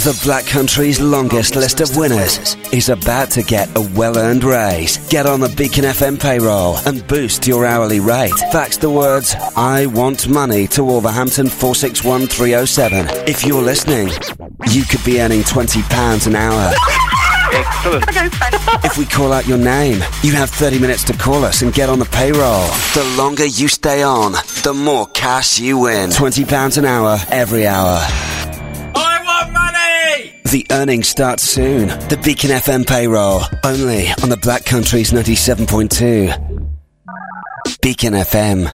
The Black Country's longest list of winners is about to get a well-earned raise. Get on the Beacon FM payroll and boost your hourly rate. Fax the words, I want money to Wolverhampton 461307. If you're listening, you could be earning £20 an hour. Excellent. If we call out your name, you have 30 minutes to call us and get on the payroll. The longer you stay on, the more cash you win. £20 an hour, every hour. I want money! The earnings start soon. The Beacon FM payroll, only on the Black Country's 97.2. Beacon FM.